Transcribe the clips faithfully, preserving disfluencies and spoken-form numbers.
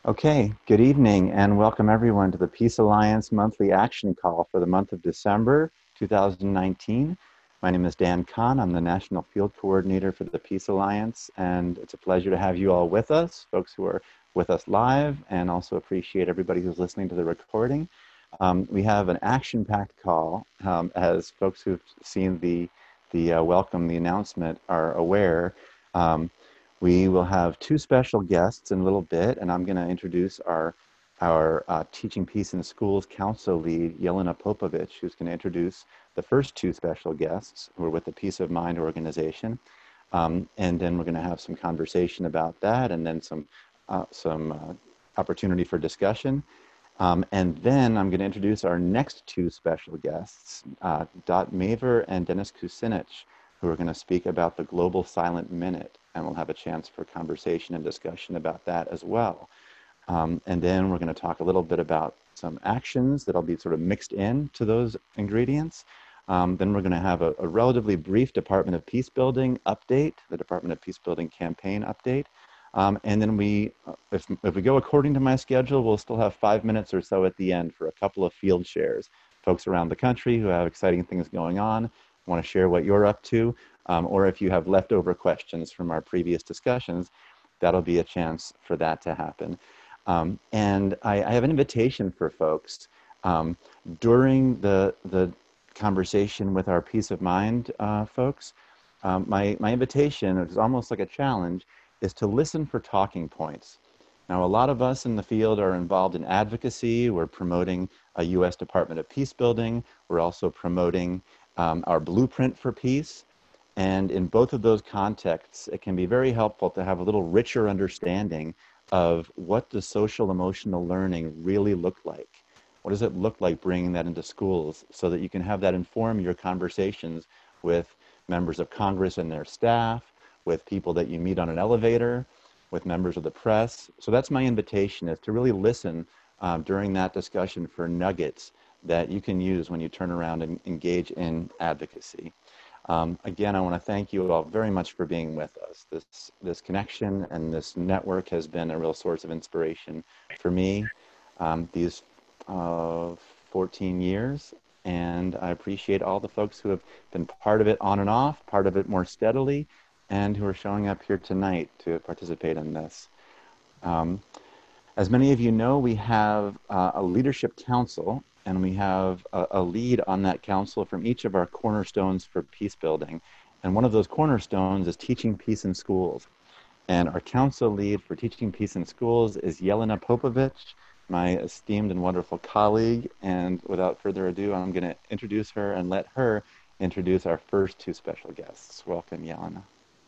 Okay, good evening and welcome everyone to the Peace Alliance monthly action call for the month of December two thousand nineteen. My name is Dan Kahn. I'm the National Field Coordinator for the Peace Alliance, and it's a pleasure to have you all with us, folks who are with us live, and also appreciate everybody who's listening to the recording. Um, we have an action-packed call, um, as folks who've seen the, the uh, welcome, the announcement are aware. Um, We will have two special guests in a little bit, and I'm going to introduce our our uh, Teaching Peace in Schools Council lead, Yelena Popovich, who's going to introduce the first two special guests who are with the Peace of Mind organization. Um, and then we're going to have some conversation about that, and then some uh, some uh, opportunity for discussion. Um, and then I'm going to introduce our next two special guests, uh, Dot Maver and Dennis Kucinich, who are going to speak about the Global Silent Minute, and we'll have a chance for conversation and discussion about that as well. Um, and then we're going to talk a little bit about some actions that'll be sort of mixed in to those ingredients. Um, then we're going to have a, a relatively brief Department of Peace Building update, the Department of Peace Building campaign update. Um, and then we, if, if we go according to my schedule, we'll still have five minutes or so at the end for a couple of field shares. Folks around the country who have exciting things going on, want to share what you're up to, um, or if you have leftover questions from our previous discussions, that'll be a chance for that to happen. Um, and I, I have an invitation for folks. Um, during the, the conversation with our Peace of Mind uh, folks, um, my, my invitation, which is almost like a challenge, is to listen for talking points. Now, a lot of us in the field are involved in advocacy. We're promoting a U S Department of Peace Building. We're also promoting um, our Blueprint for Peace. And in both of those contexts, it can be very helpful to have a little richer understanding of what does social emotional learning really look like? What does it look like bringing that into schools so that you can have that inform your conversations with members of Congress and their staff, with people that you meet on an elevator, with members of the press. So that's my invitation, is to really listen um, during that discussion for nuggets that you can use when you turn around and engage in advocacy. Um, again, I want to thank you all very much for being with us. This, this connection and this network has been a real source of inspiration for me um, these uh, fourteen years, and I appreciate all the folks who have been part of it on and off, part of it more steadily, and who are showing up here tonight to participate in this. Um, as many of you know, we have uh, a leadership council, and we have a, a lead on that council from each of our cornerstones for peace building. And one of those cornerstones is teaching peace in schools. And our council lead for teaching peace in schools is Yelena Popovich, my esteemed and wonderful colleague. And without further ado, I'm going to introduce her and let her introduce our first two special guests. Welcome, Yelena.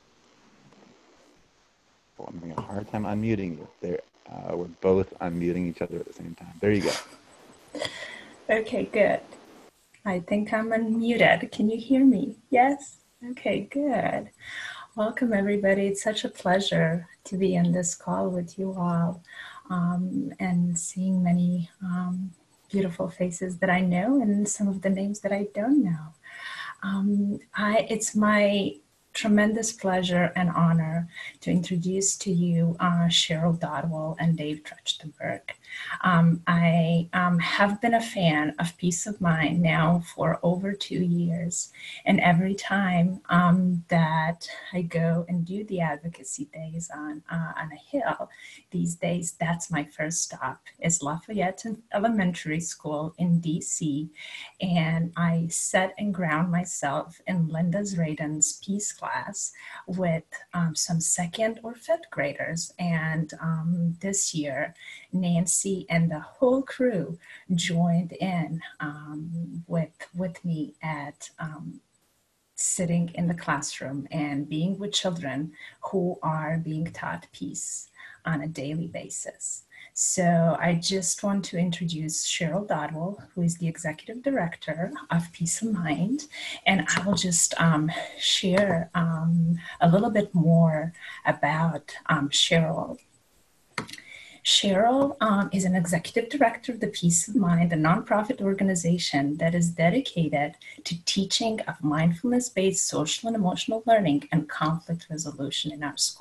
Oh, I'm having a hard time unmuting you. There, uh, we're both unmuting each other at the same time. There you go. Okay, good. I think I'm unmuted. Can you hear me? Yes? Okay, good. Welcome, everybody. It's such a pleasure to be on this call with you all um, and seeing many um, beautiful faces that I know and some of the names that I don't know. Um, I, it's my tremendous pleasure and honor to introduce to you uh, Cheryl Dodwell and Dave Trachtenberg. Um, I um, have been a fan of Peace of Mind now for over two years. And every time um, that I go and do the advocacy days on, uh, on a hill, these days, that's my first stop, is Lafayette Elementary School in D C. And I set and ground myself in Linda Zraden's Peace class with um, some second or fifth graders. And um, this year, Nancy and the whole crew joined in um, with, with me at um, sitting in the classroom and being with children who are being taught peace on a daily basis. So I just want to introduce Cheryl Dodwell, who is the Executive Director of Peace of Mind, and I will just um, share um, a little bit more about um, Cheryl. Cheryl um, is an executive director of the Peace of Mind, a nonprofit organization that is dedicated to teaching of mindfulness-based social and emotional learning and conflict resolution in our school.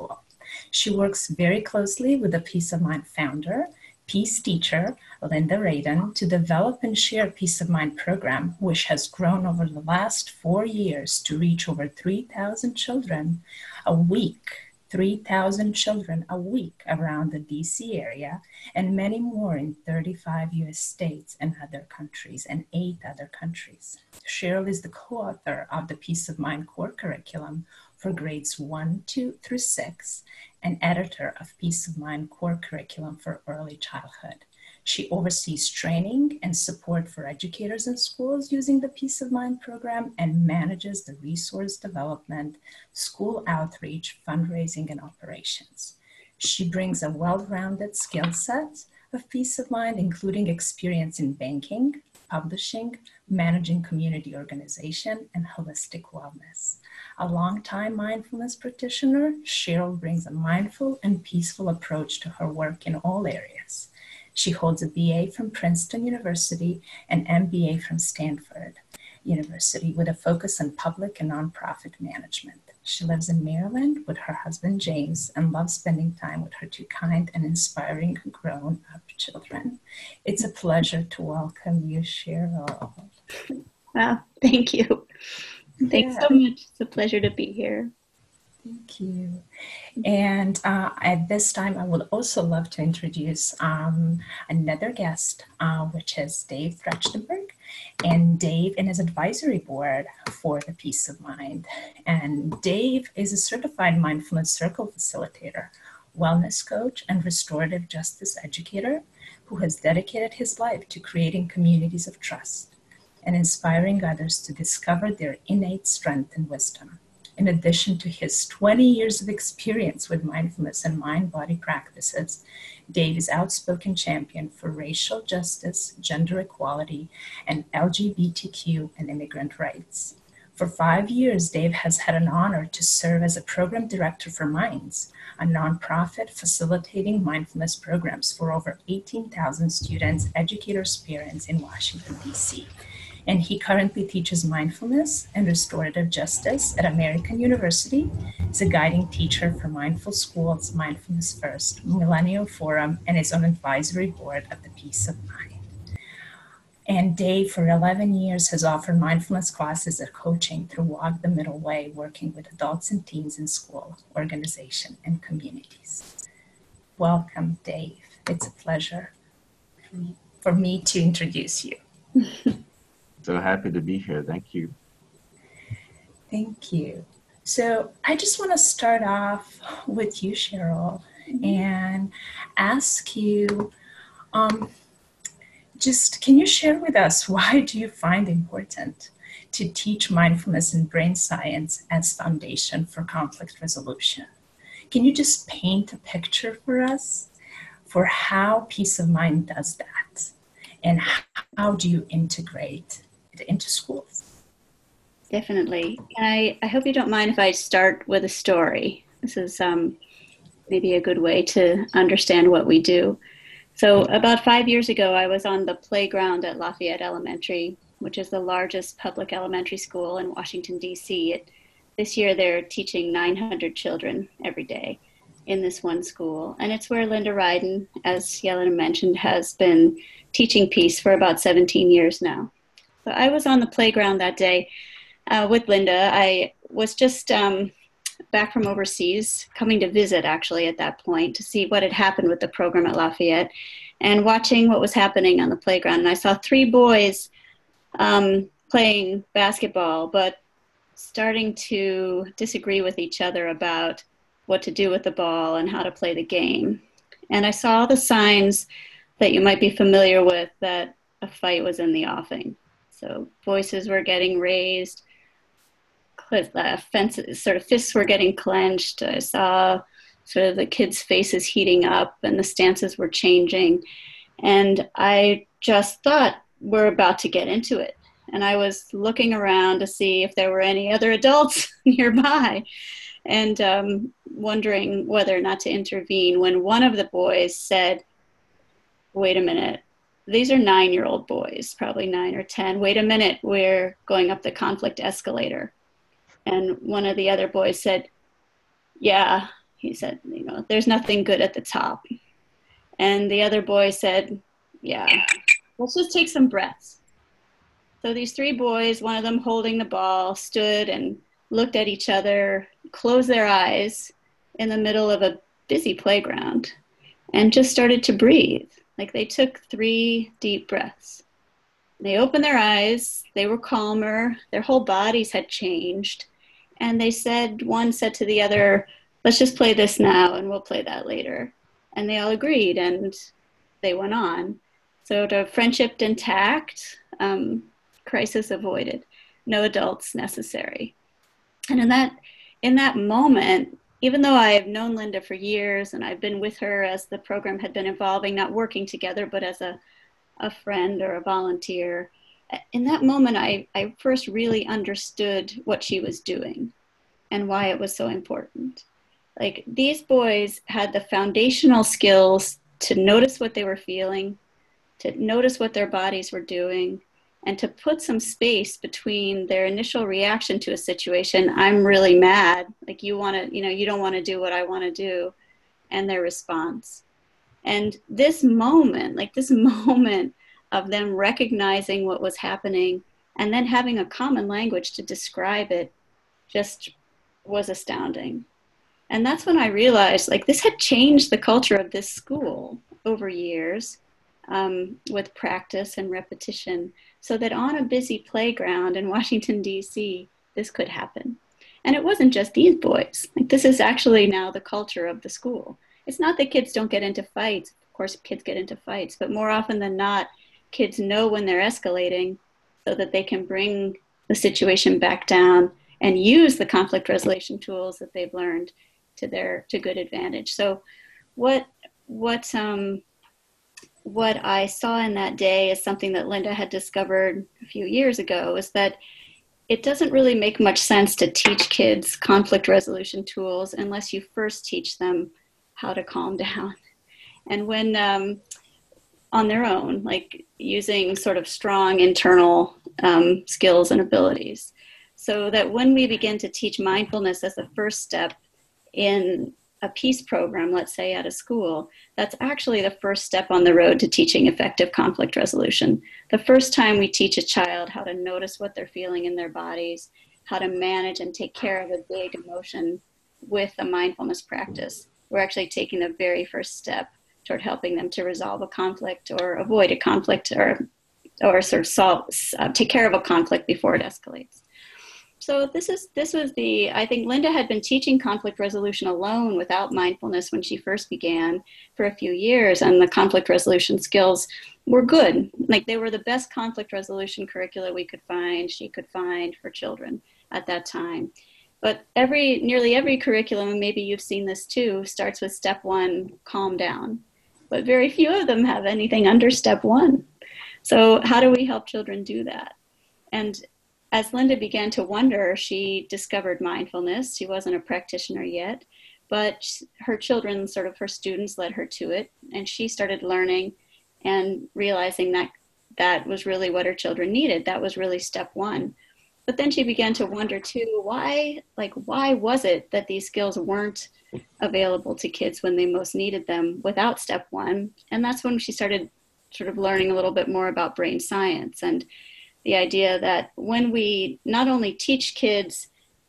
She works very closely with the Peace of Mind founder, Peace teacher, Linda Radin, to develop and share Peace of Mind program, which has grown over the last four years to reach over three thousand children a week, three thousand children a week around the D C area, and many more in thirty-five U S states and other countries, and eight other countries. Cheryl is the co-author of the Peace of Mind core curriculum for grades one, two through six, and editor of Peace of Mind core curriculum for early childhood. She oversees training and support for educators in schools using the Peace of Mind program and manages the resource development, school outreach, fundraising, and operations. She brings a well-rounded skill set of Peace of Mind, including experience in banking, publishing, managing community organization, and holistic wellness. A longtime mindfulness practitioner, Cheryl brings a mindful and peaceful approach to her work in all areas. She holds a B A from Princeton University and M B A from Stanford University with a focus on public and nonprofit management. She lives in Maryland with her husband, James, and loves spending time with her two kind and inspiring grown-up children. It's a pleasure to welcome you, Cheryl. Wow, thank you. Thanks Yeah. so much. It's a pleasure to be here. Thank you. And uh, at this time, I would also love to introduce um, another guest, uh, which is Dave Trachtenberg. And Dave in his advisory board for the Peace of Mind. And Dave is a certified mindfulness circle facilitator, wellness coach, and restorative justice educator who has dedicated his life to creating communities of trust and inspiring others to discover their innate strength and wisdom. In addition to his twenty years of experience with mindfulness and mind-body practices, Dave is outspoken champion for racial justice, gender equality, and L G B T Q and immigrant rights. For five years, Dave has had an honor to serve as a program director for Minds, a nonprofit facilitating mindfulness programs for over eighteen thousand students, educators, parents in Washington, D C And he currently teaches mindfulness and restorative justice at American University. He's a guiding teacher for Mindful Schools, Mindfulness First, Millennial Forum, and is on advisory board of the Peace of Mind. And Dave, for eleven years, has offered mindfulness classes and coaching through Walk the Middle Way, working with adults and teens in school, organization, and communities. Welcome, Dave. It's a pleasure for me, for me to introduce you. So happy to be here. Thank you. Thank you. So I just want to start off with you, Cheryl, and ask you, um, just can you share with us, why do you find it important to teach mindfulness and brain science as foundation for conflict resolution? Can you just paint a picture for us for how Peace of Mind does that? And how do you integrate it into schools? Definitely. And I, I hope you don't mind if I start with a story. This is um, maybe a good way to understand what we do. So about five years ago, I was on the playground at Lafayette Elementary, which is the largest public elementary school in Washington, D C. It, this year, they're teaching nine hundred children every day in this one school. And it's where Linda Radin, as Yelena mentioned, has been teaching peace for about seventeen years now. So I was on the playground that day uh, with Linda. I was just um, back from overseas, coming to visit actually at that point to see what had happened with the program at Lafayette and watching what was happening on the playground. And I saw three boys um, playing basketball, but starting to disagree with each other about what to do with the ball and how to play the game. And I saw the signs that you might be familiar with, that a fight was in the offing. So voices were getting raised, uh, fences, sort of fists were getting clenched. I saw sort of the kids' faces heating up and the stances were changing. And I just thought, we're about to get into it. And I was looking around to see if there were any other adults nearby and um, wondering whether or not to intervene, when one of the boys said, wait a minute, these are nine-year-old boys, probably nine or ten. Wait a minute, we're going up the conflict escalator. And one of the other boys said, yeah, he said, you know, there's nothing good at the top. And the other boy said, yeah, let's just take some breaths. So these three boys, one of them holding the ball, stood and looked at each other, closed their eyes in the middle of a busy playground, and just started to breathe. Like they took three deep breaths. They opened their eyes, they were calmer, their whole bodies had changed. And they said, one said to the other, let's just play this now and we'll play that later. And they all agreed and they went on. So the friendship intact, um, crisis avoided, no adults necessary. And in that, in that moment, even though I have known Linda for years and I've been with her as the program had been evolving, not working together, but as a, a friend or a volunteer, in that moment, I, I first really understood what she was doing and why it was so important. Like these boys had the foundational skills to notice what they were feeling, to notice what their bodies were doing, and to put some space between their initial reaction to a situation, I'm really mad, like you want to, you know, you don't want to do what I want to do, and their response. And this moment, like this moment of them recognizing what was happening and then having a common language to describe it just was astounding. And that's when I realized like this had changed the culture of this school over years um, with practice and repetition, so that on a busy playground in Washington, D C, this could happen. And it wasn't just these boys. Like this is actually now the culture of the school. It's not that kids don't get into fights. Of course, kids get into fights, but more often than not, kids know when they're escalating so that they can bring the situation back down and use the conflict resolution tools that they've learned to their to good advantage. So what what um what I saw in that day is something that Linda had discovered a few years ago, is that it doesn't really make much sense to teach kids conflict resolution tools unless you first teach them how to calm down. And when um, on their own, like using sort of strong internal um, skills and abilities. So that when we begin to teach mindfulness as a first step in a peace program, let's say at a school, that's actually the first step on the road to teaching effective conflict resolution. The first time we teach a child how to notice what they're feeling in their bodies, how to manage and take care of a big emotion with a mindfulness practice, we're actually taking the very first step toward helping them to resolve a conflict or avoid a conflict or, or sort of solve, uh, take care of a conflict before it escalates. So this is this was the, I think Linda had been teaching conflict resolution alone without mindfulness when she first began for a few years, and the conflict resolution skills were good. Like they were the best conflict resolution curricula we could find, she could find for children at that time. But every, nearly every curriculum, and maybe you've seen this too, starts with step one, calm down. But very few of them have anything under step one. So how do we help children do that? And as Linda began to wonder, she discovered mindfulness. She wasn't a practitioner yet, but her children, sort of her students, led her to it. And she started learning and realizing that that was really what her children needed. That was really step one. But then she began to wonder too, why, like, why was it that these skills weren't available to kids when they most needed them without step one? And that's when she started sort of learning a little bit more about brain science and the idea that when we not only teach kids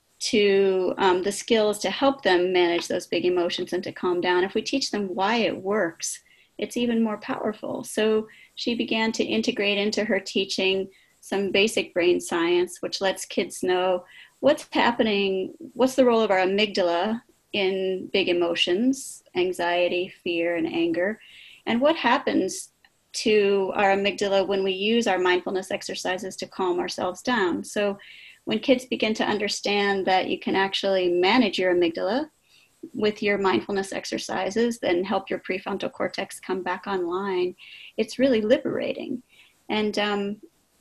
to um, the skills to help them manage those big emotions and to calm down, if we teach them why it works, it's even more powerful. So she began to integrate into her teaching some basic brain science, which lets kids know what's happening, what's the role of our amygdala in big emotions, anxiety, fear, and anger, and what happens to our amygdala when we use our mindfulness exercises to calm ourselves down. So when kids begin to understand that you can actually manage your amygdala with your mindfulness exercises, then help your prefrontal cortex come back online, it's really liberating. And um,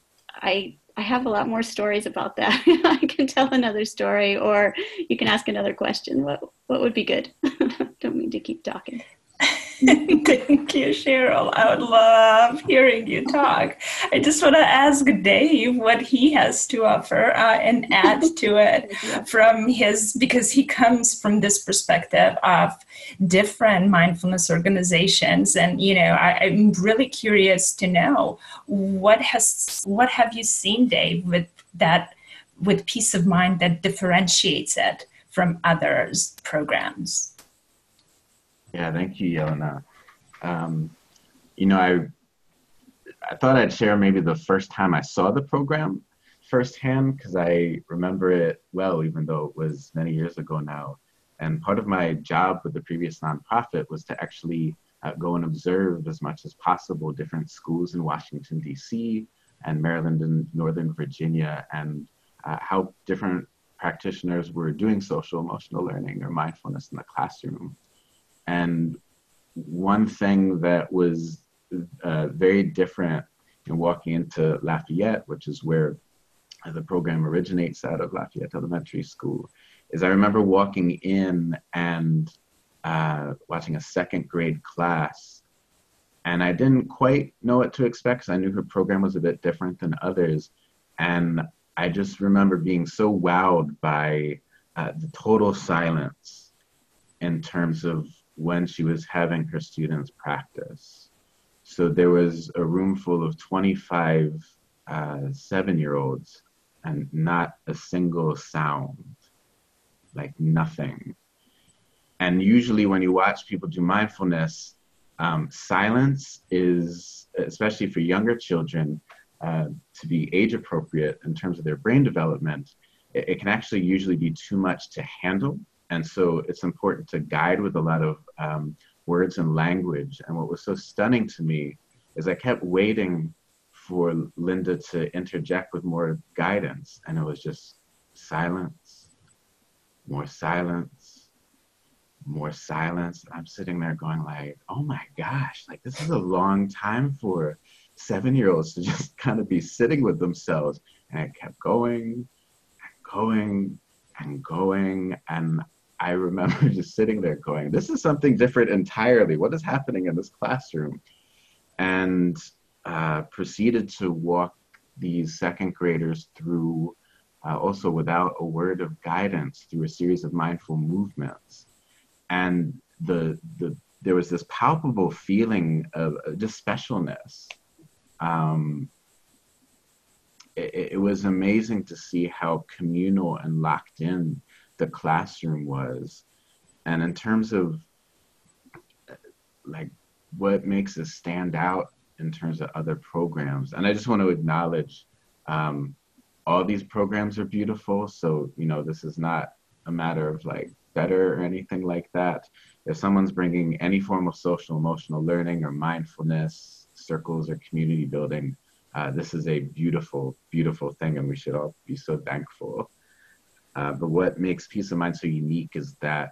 I I have a lot more stories about that. I can tell another story, or you can ask another question. What what would be good? Don't mean to keep talking. Thank you, Cheryl. I would love hearing you talk. I just want to ask Dave what he has to offer uh, and add to it from his, because he comes from this perspective of different mindfulness organizations. And, you know, I, I'm really curious to know what has, what have you seen, Dave, with that, with Peace of Mind that differentiates it from others' programs? Yeah, thank you, Yelena. Um, you know, I I thought I'd share maybe the first time I saw the program firsthand, because I remember it well, even though it was many years ago now. And part of my job with the previous nonprofit was to actually uh, go and observe as much as possible different schools in Washington, D C and Maryland and Northern Virginia, and uh, how different practitioners were doing social emotional learning or mindfulness in the classroom. And one thing that was uh, very different in walking into Lafayette, which is where the program originates out of, Lafayette Elementary School, is I remember walking in and uh, watching a second grade class. And I didn't quite know what to expect because I knew her program was a bit different than others. And I just remember being so wowed by uh, the total silence in terms of when she was having her students practice. So there was a room full of twenty-five uh, seven-year-olds and not a single sound, like nothing. And usually when you watch people do mindfulness, um, silence is, especially for younger children, uh, to be age appropriate in terms of their brain development, it, it can actually usually be too much to handle. And so it's important to guide with a lot of um, words and language. And what was so stunning to me is I kept waiting for Linda to interject with more guidance. And it was just silence, more silence, more silence. I'm sitting there going like, oh my gosh, like this is a long time for seven-year-olds to just kind of be sitting with themselves. And it kept going and going and going. And I remember just sitting there going, this is something different entirely. What is happening in this classroom? And uh, proceeded to walk these second graders through, uh, also without a word of guidance, through a series of mindful movements. And the the there was this palpable feeling of just specialness. Um, it, it was amazing to see how communal and locked in the classroom was. And in terms of like what makes us stand out in terms of other programs, and I just want to acknowledge um, all these programs are beautiful. So, you know, this is not a matter of like better or anything like that. If someone's bringing any form of social emotional learning or mindfulness, circles or community building, uh, this is a beautiful, beautiful thing, and we should all be so thankful. Uh, but what makes Peace of Mind so unique is that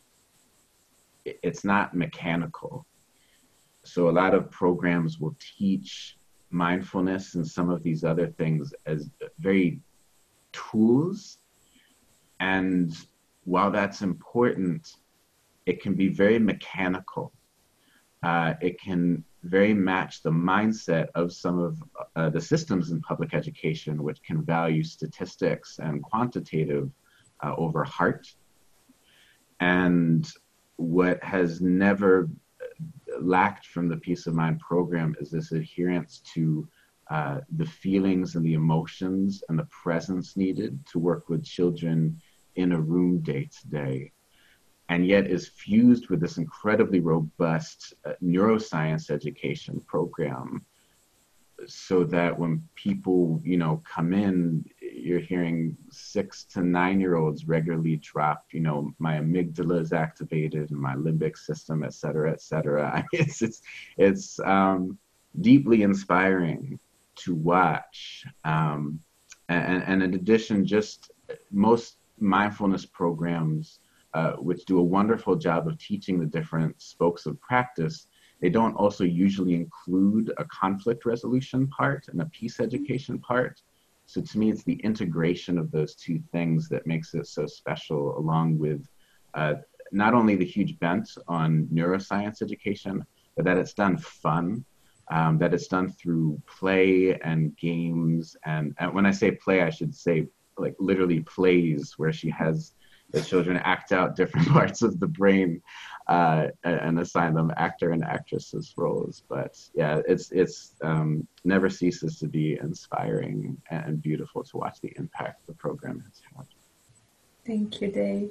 it's not mechanical. So a lot of programs will teach mindfulness and some of these other things as very tools. And while that's important, it can be very mechanical. Uh, it can very match the mindset of some of uh, the systems in public education, which can value statistics and quantitative uh, over heart. And what has never lacked from the Peace of Mind program is this adherence to uh, the feelings and the emotions and the presence needed to work with children in a room day to day. And yet is fused with this incredibly robust uh, neuroscience education program, so that when people, you know, come in, you're hearing six to nine year olds regularly drop, you know, my amygdala is activated and my limbic system, et cetera, et cetera. I mean, it's, it's, it's um, deeply inspiring to watch. Um, and, and in addition, just most mindfulness programs, Uh, which do a wonderful job of teaching the different spokes of practice, they don't also usually include a conflict resolution part and a peace education part. So to me, it's the integration of those two things that makes it so special, along with uh, not only the huge bent on neuroscience education, but that it's done fun, um, that it's done through play and games. And, and when I say play, I should say like literally plays where she has the children act out different parts of the brain uh, and assign them actor and actresses roles. But yeah, it's it's um, never ceases to be inspiring and beautiful to watch the impact the program has had. Thank you, Dave.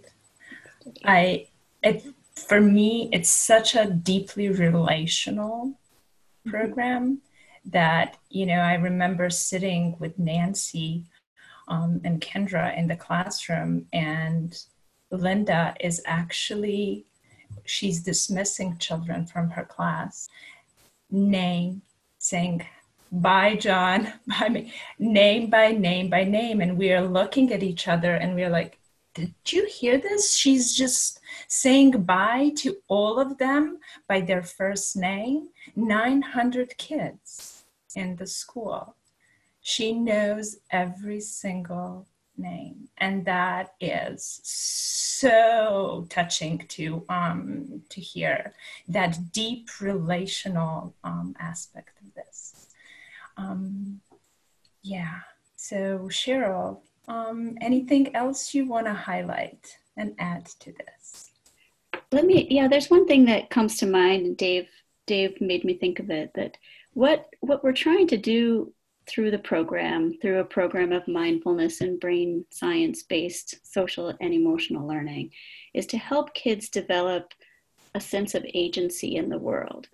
I, it, for me, it's such a deeply relational program that, you know, I remember sitting with Nancy um, and Kendra in the classroom, and Linda is actually, she's dismissing children from her class, name, saying, bye, John, bye me, name by name by name. And we are looking at each other and we're like, did you hear this? She's just saying bye to all of them by their first name. nine hundred kids in the school. She knows every single name. And that is so touching to, um, to hear, that deep relational um, aspect of this. Um, yeah, so Cheryl, Um, anything else you want to highlight and add to this? Let me, yeah, there's one thing that comes to mind, and Dave, Dave made me think of it, that what, what we're trying to do through the program, through a program of mindfulness and brain science-based social and emotional learning, is to help kids develop a sense of agency in the world.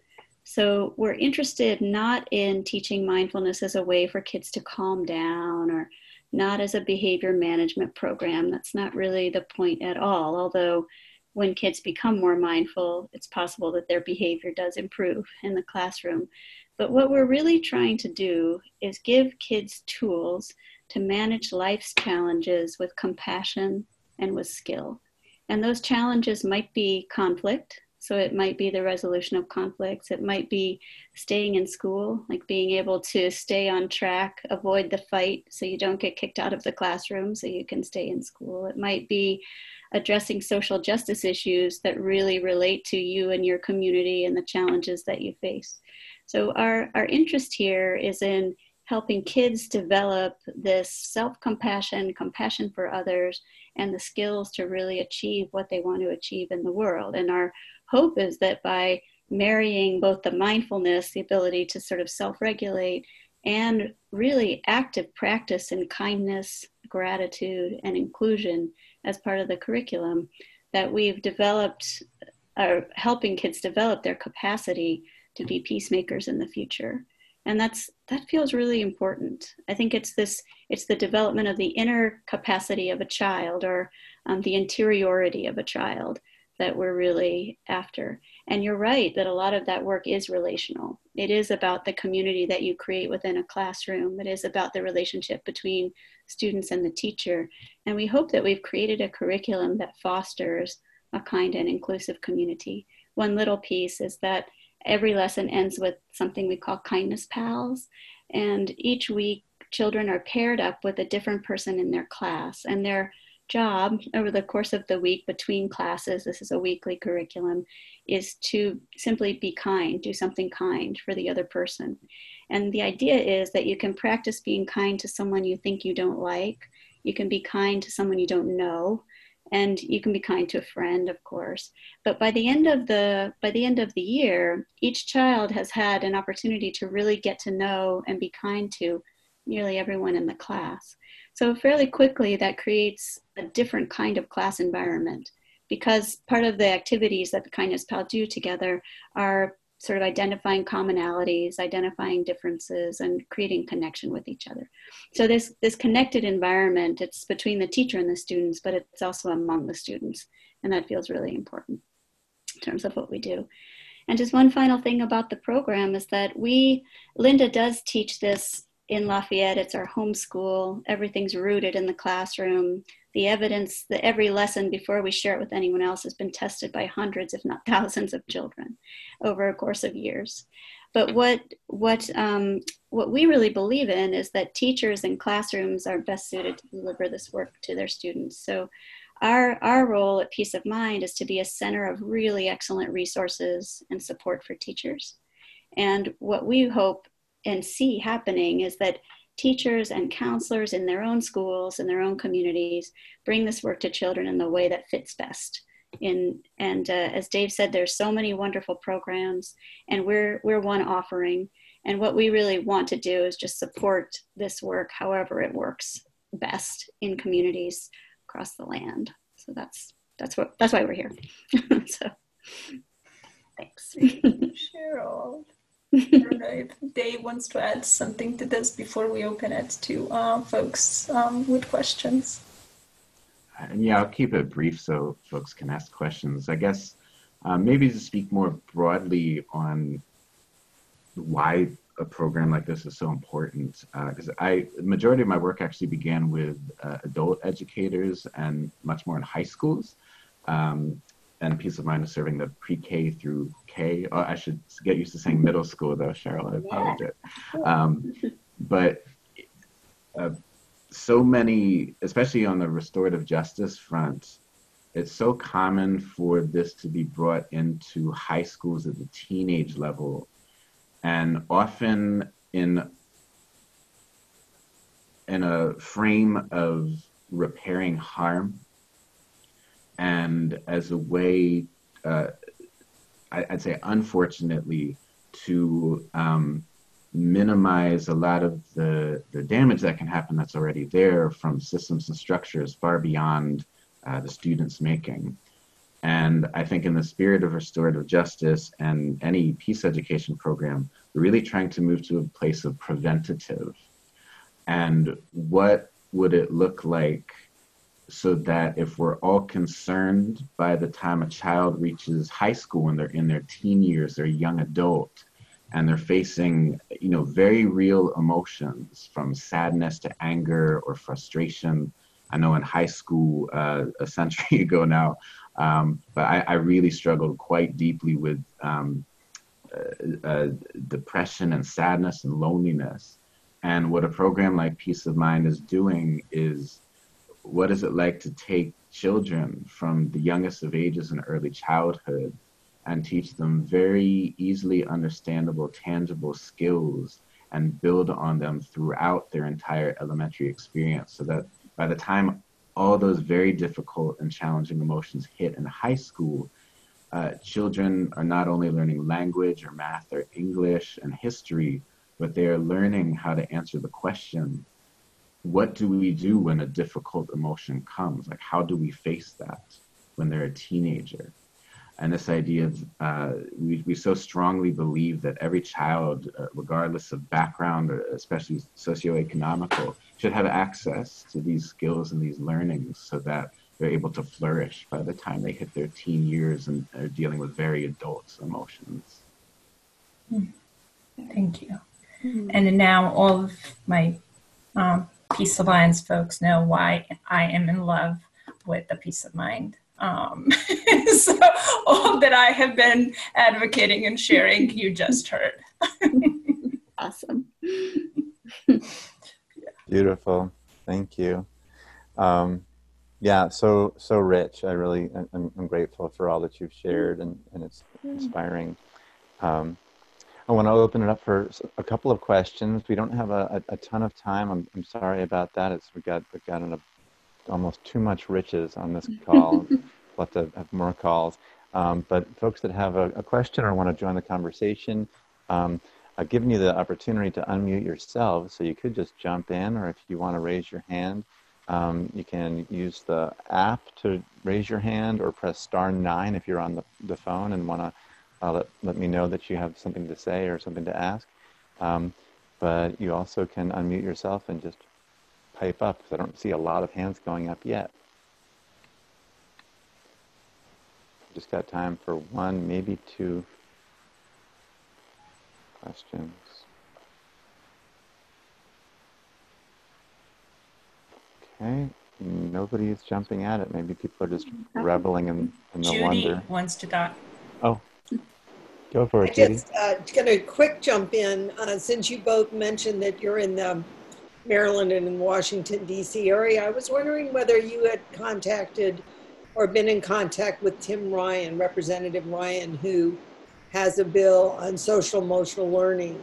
So we're interested not in teaching mindfulness as a way for kids to calm down, or not as a behavior management program. That's not really the point at all. Although when kids become more mindful, it's possible that their behavior does improve in the classroom. But what we're really trying to do is give kids tools to manage life's challenges with compassion and with skill. And those challenges might be conflict. So it might be the resolution of conflicts. It might be staying in school, like being able to stay on track, avoid the fight so you don't get kicked out of the classroom so you can stay in school. It might be addressing social justice issues that really relate to you and your community and the challenges that you face. So our, our interest here is in helping kids develop this self-compassion, compassion for others, and the skills to really achieve what they want to achieve in the world. And our hope is that by marrying both the mindfulness, the ability to sort of self-regulate, and really active practice in kindness, gratitude, and inclusion as part of the curriculum, that we've developed, are helping kids develop their capacity to be peacemakers in the future. And that's, that feels really important. I think it's this, it's the development of the inner capacity of a child, or um, the interiority of a child, that we're really after. And you're right that a lot of that work is relational. It is about the community that you create within a classroom. It is about the relationship between students and the teacher. And we hope that we've created a curriculum that fosters a kind and inclusive community. One little piece is that every lesson ends with something we call kindness pals. And each week, children are paired up with a different person in their class, and their job over the course of the week between classes, this is a weekly curriculum, is to simply be kind, do something kind for the other person. And the idea is that you can practice being kind to someone you think you don't like, you can be kind to someone you don't know, and you can be kind to a friend, of course. But by the end of the by the end of the year, each child has had an opportunity to really get to know and be kind to nearly everyone in the class. So fairly quickly, that creates a different kind of class environment, because part of the activities that the Kindness Pal do together are sort of identifying commonalities, identifying differences, and creating connection with each other. So this, this connected environment, it's between the teacher and the students, but it's also among the students. And that feels really important in terms of what we do. And just one final thing about the program is that we, Linda does teach this in Lafayette. It's our home school. Everything's rooted in the classroom. The evidence that every lesson before we share it with anyone else has been tested by hundreds, if not thousands of children over a course of years. But what, what, um, what we really believe in is that teachers and classrooms are best suited to deliver this work to their students. So our, our role at Peace of Mind is to be a center of really excellent resources and support for teachers. And what we hope and see happening is that teachers and counselors in their own schools and their own communities bring this work to children in the way that fits best. In, and uh, as Dave said, there's so many wonderful programs, and we're, we're one offering. And what we really want to do is just support this work however it works best in communities across the land. So that's, that's, what, that's why we're here. So thanks. Cheryl. I don't know if Dave wants to add something to this before we open it to uh, folks um, with questions. And yeah, I'll keep it brief so folks can ask questions. I guess um, maybe to speak more broadly on why a program like this is so important, because uh, I the majority of my work actually began with uh, adult educators and much more in high schools. Um, and Peace of Mind is serving the pre-K through K. Oh, I should get used to saying middle school though, Cheryl, I apologize. Um, but uh, so many, especially on the restorative justice front, it's so common for this to be brought into high schools at the teenage level, and often in, in a frame of repairing harm, and as a way, uh, I, I'd say unfortunately, to um, minimize a lot of the, the damage that can happen that's already there from systems and structures far beyond uh, the students making. And I think in the spirit of restorative justice and any peace education program, we're really trying to move to a place of preventative. And what would it look like so that if we're all concerned by the time a child reaches high school and they're in their teen years, they're a young adult, and they're facing, you know, very real emotions from sadness to anger or frustration. I know in high school uh, a century ago now, um, but I, I really struggled quite deeply with um, uh, uh, depression and sadness and loneliness. And what a program like Peace of Mind is doing is, what is it like to take children from the youngest of ages in early childhood and teach them very easily understandable, tangible skills and build on them throughout their entire elementary experience, so that by the time all those very difficult and challenging emotions hit in high school, uh, children are not only learning language or math or English and history, but they are learning how to answer the question, what do we do when a difficult emotion comes? Like, how do we face that when they're a teenager? And this idea of, uh, we, we so strongly believe that every child, uh, regardless of background, or especially socioeconomical, should have access to these skills and these learnings so that they're able to flourish by the time they hit their teen years and are dealing with very adult emotions. Thank you. And now all of my um, Peace Alliance folks know why I am in love with the Peace of Mind. Um, so all that I have been advocating and sharing, you just heard. Awesome. Beautiful. Thank you. Um, yeah, so so rich. I really, I'm, I'm grateful for all that you've shared, and, and it's inspiring. Um, I want to open it up for a couple of questions. We don't have a, a, a ton of time. I'm, I'm sorry about that. It's we got we've got an, a, almost too much riches on this call. We'll have to have more calls. Um, but folks that have a, a question or want to join the conversation, um, I've given you the opportunity to unmute yourselves, so you could just jump in, or if you want to raise your hand, um, you can use the app to raise your hand, or press star nine if you're on the, the phone and want to uh, let, let me know that you have something to say or something to ask. Um, but you also can unmute yourself and just pipe up, because I don't see a lot of hands going up yet. Just got time for one, maybe two questions. Okay, nobody is jumping at it. Maybe people are just reveling in, in the Judy wonder. wants to talk. Oh, go for it, I Judy. just uh, going to quick jump in, uh, since you both mentioned that you're in the Maryland and in the Washington, D C area. I was wondering whether you had contacted or been in contact with Tim Ryan, Representative Ryan, who has a bill on social emotional learning,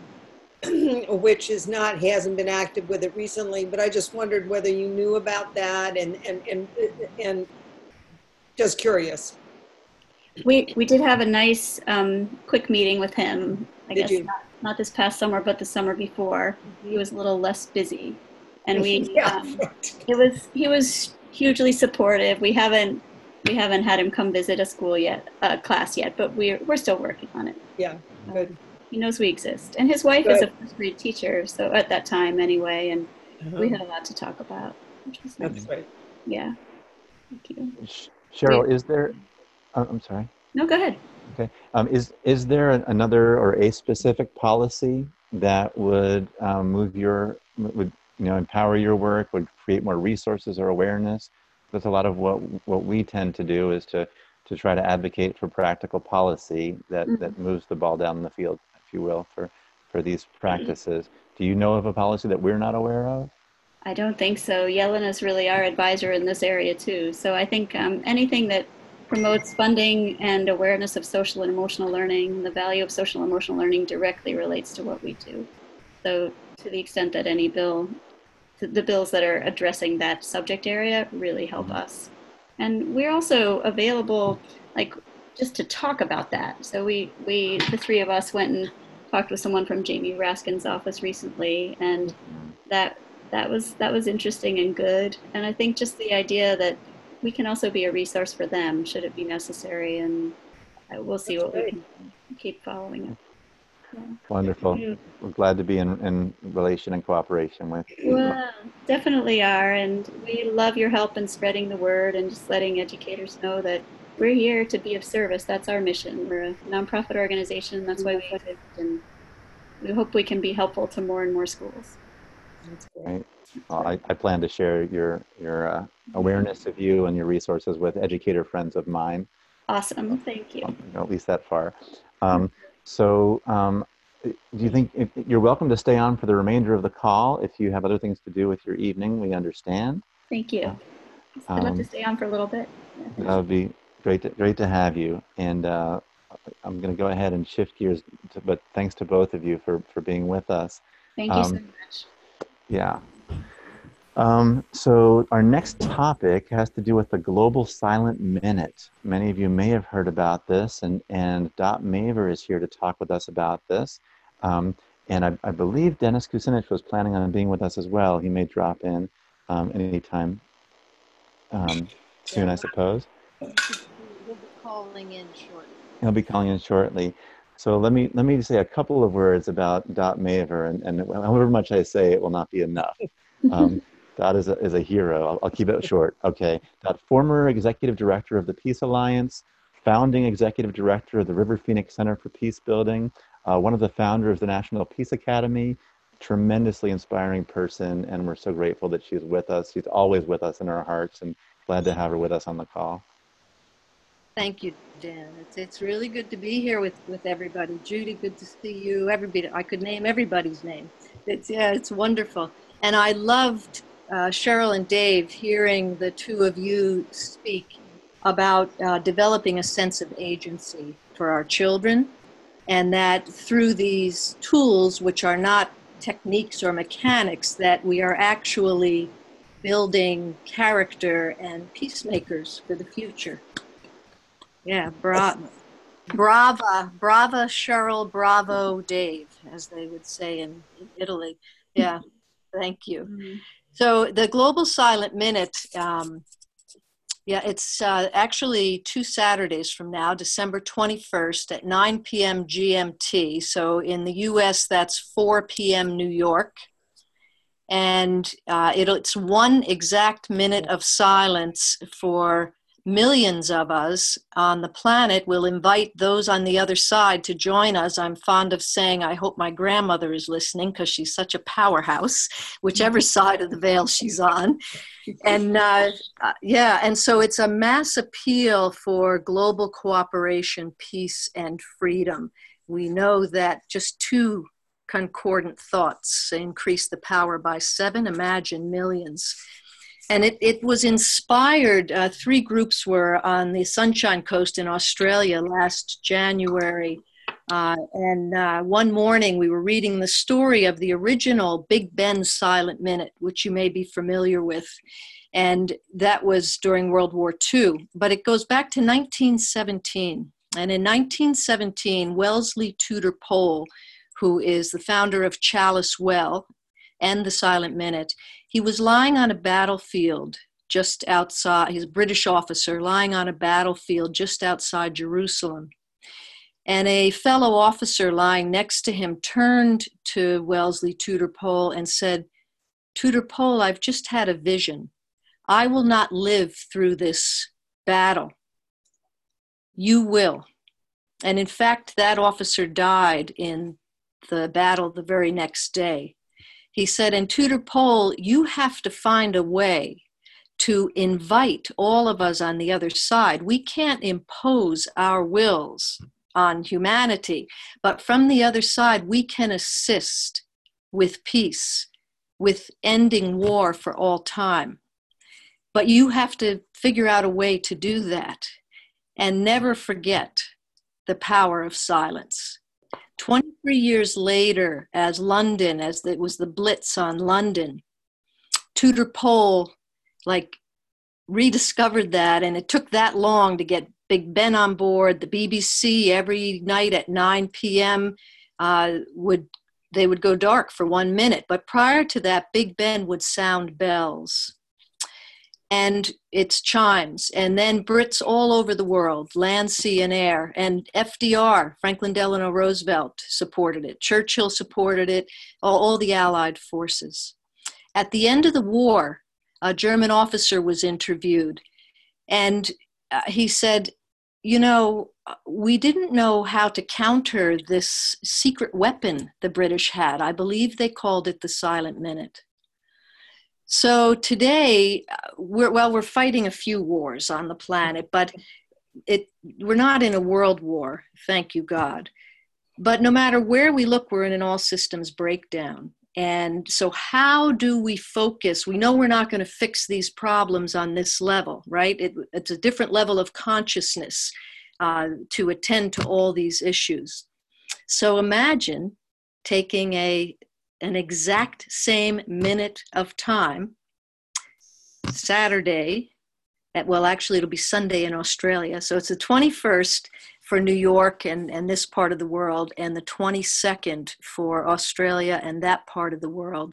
which is not, he hasn't been active with it recently, but I just wondered whether you knew about that and, and, and, and just curious. We, we did have a nice um, quick meeting with him, I Did guess, you? not, not this past summer, but the summer before. He was a little less busy. And we, yeah, um, right. it was, he was hugely supportive. We haven't, we haven't had him come visit a school yet, a class yet, but we're, we're still working on it. Yeah, good. Um, he knows we exist. And his wife Good. is a first grade teacher, so at that time anyway, and Uh-huh. we had a lot to talk about, which was nice. That's right. Yeah. Thank you. Cheryl, is there, oh, I'm sorry. No, go ahead. Okay. Um, is, is there an, another or a specific policy that would um, move your, would, you know, empower your work, would create more resources or awareness? That's a lot of what, what we tend to do is to, to try to advocate for practical policy that, mm-hmm. that moves the ball down the field, if you will, for, for these practices. Do you know of a policy that we're not aware of? I don't think so. Yelena is really our advisor in this area too. So I think um, anything that promotes funding and awareness of social and emotional learning, the value of social and emotional learning directly relates to what we do. So to the extent that any bill, the bills that are addressing that subject area really help us. And we're also available, like, just to talk about that. So we, we, the three of us went and talked with someone from Jamie Raskin's office recently, and that that was that was interesting and good. And I think just the idea that we can also be a resource for them should it be necessary, and we'll see what we can keep following it. Yeah. Wonderful. We're glad to be in, in relation and cooperation with you. Well, definitely are, and we love your help in spreading the word and just letting educators know that we're here to be of service. That's our mission. We're a nonprofit organization. That's why we exist, and we hope we can be helpful to more and more schools. That's great. Right. Well, I, I plan to share your your uh, awareness of you and your resources with educator friends of mine. Awesome. Thank you. I'll go at least that far. Um, so um, do you think if, you're welcome to stay on for the remainder of the call? If you have other things to do with your evening, we understand. Thank you. I'd Um, love to stay on for a little bit. Yeah. That would be great to, great to have you. And uh, I'm going to go ahead and shift gears, to, but thanks to both of you for, for being with us. Thank you um, so much. Yeah. Um, so our next topic has to do with the Global Silent Minute. Many of you may have heard about this, and, and Dot Maver is here to talk with us about this. Um, and I, I believe Dennis Kucinich was planning on being with us as well. He may drop in um, anytime um, soon, I suppose. He'll be calling in shortly. He'll be calling in shortly. So let me let me say a couple of words about Dot Maver, and, and however much I say, it will not be enough. Um, Dot is a, is a hero. I'll, I'll keep it short. Okay. Dot, former executive director of the Peace Alliance, founding executive director of the River Phoenix Center for Peace Building, uh, one of the founders of the National Peace Academy, tremendously inspiring person, and we're so grateful that she's with us. She's always with us in our hearts, and glad to have her with us on the call. Thank you, Dan. It's, it's really good to be here with, with everybody. Judy, good to see you. Everybody, I could name everybody's name. It's, yeah, it's wonderful. And I loved uh, Cheryl and Dave hearing the two of you speak about uh, developing a sense of agency for our children, and that through these tools, which are not techniques or mechanics, that we are actually building character and peacemakers for the future. Yeah, bra brava, brava, Cheryl, bravo, Dave, as they would say in, in Italy. Yeah, thank you. Mm-hmm. So the Global Silent Minute, um, yeah, it's uh, actually two Saturdays from now, December twenty-first at nine p m G M T. So in the U S, that's four p m New York. And uh, it'll, it's one exact minute of silence for millions of us on the planet. Will invite those on the other side to join us. I'm fond of saying, I hope my grandmother is listening because she's such a powerhouse, whichever side of the veil she's on. And uh, uh, yeah, and so it's a mass appeal for global cooperation, peace, and freedom. We know that just two concordant thoughts increase the power by seven. Imagine millions. And it, it was inspired, uh, three groups were on the Sunshine Coast in Australia last January. Uh, and uh, one morning we were reading the story of the original Big Ben Silent Minute, which you may be familiar with. And that was during World War Two. But it goes back to nineteen seventeen. And in nineteen seventeen, Wellesley Tudor Pole, who is the founder of Chalice Well and the Silent Minute, he was lying on a battlefield just outside, he's a British officer, lying on a battlefield just outside Jerusalem. And a fellow officer lying next to him turned to Wellesley Tudor Pole and said, "Tudor Pole, I've just had a vision. I will not live through this battle. You will." And in fact, that officer died in the battle the very next day. He said, "And Tudor Pole, you have to find a way to invite all of us on the other side. We can't impose our wills on humanity, but from the other side, we can assist with peace, with ending war for all time. But you have to figure out a way to do that, and never forget the power of silence." twenty-three years later, as London, as it was the Blitz on London, Tudor Pole like rediscovered that, and it took that long to get Big Ben on board. The B B C every night at nine p.m. Uh, would they would go dark for one minute, but prior to that, Big Ben would sound bells and its chimes, and then Brits all over the world, land, sea, and air, and F D R, Franklin Delano Roosevelt, supported it. Churchill supported it, all, all the Allied forces. At the end of the war, a German officer was interviewed, and uh, he said, "You know, we didn't know how to counter this secret weapon the British had. I believe they called it the Silent Minute." So today, we're, well, we're fighting a few wars on the planet, but it, we're not in a world war, thank you God. But no matter where we look, we're in an all systems breakdown. And so how do we focus? We know we're not going to fix these problems on this level, right? It, it's a different level of consciousness uh, to attend to all these issues. So imagine taking a an exact same minute of time, Saturday, at, well, actually it'll be Sunday in Australia. So it's the twenty-first for New York and, and this part of the world, and the twenty-second for Australia and that part of the world.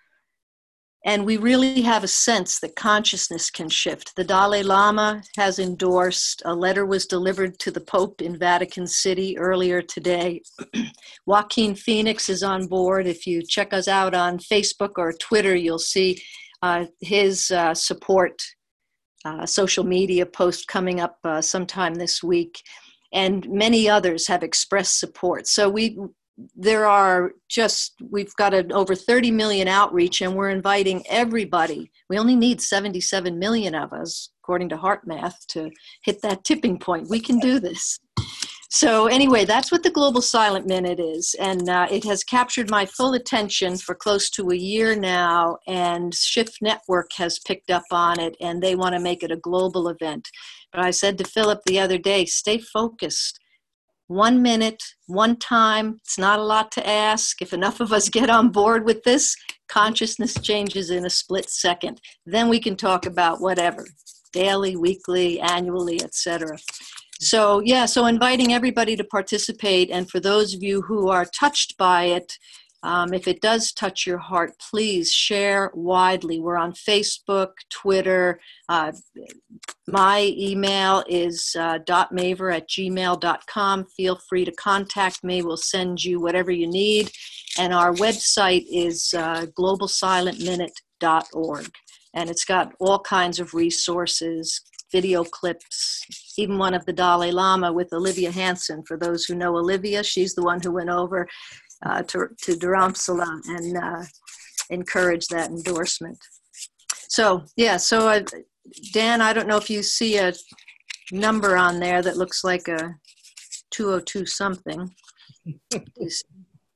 And we really have a sense that consciousness can shift. The Dalai Lama has endorsed, a letter was delivered to the Pope in Vatican City earlier today. Joaquin Phoenix is on board. If you check us out on Facebook or Twitter, you'll see uh, his uh, support uh, social media post coming up uh, sometime this week. And many others have expressed support. So we There are just, we've got an over thirty million outreach, and we're inviting everybody. We only need seventy-seven million of us, according to HeartMath, to hit that tipping point. We can do this. So anyway, that's what the Global Silent Minute is. And uh, it has captured my full attention for close to a year now. And Shift Network has picked up on it, and they want to make it a global event. But I said to Philip the other day, stay focused. One minute, one time, it's not a lot to ask. If enough of us get on board with this, consciousness changes in a split second. Then we can talk about whatever, daily, weekly, annually, et cetera. So yeah, so inviting everybody to participate. And for those of you who are touched by it, um, if it does touch your heart, please share widely. We're on Facebook, Twitter. Uh, my email is uh, .maver at gmail dot com. Feel free to contact me. We'll send you whatever you need. And our website is uh, global silent minute dot org. And it's got all kinds of resources, video clips, even one of the Dalai Lama with Olivia Hansen. For those who know Olivia, she's the one who went over Uh, to, to Dharamsala and uh, encourage that endorsement. So, yeah, so uh, Dan, I don't know if you see a number on there that looks like a two oh two something.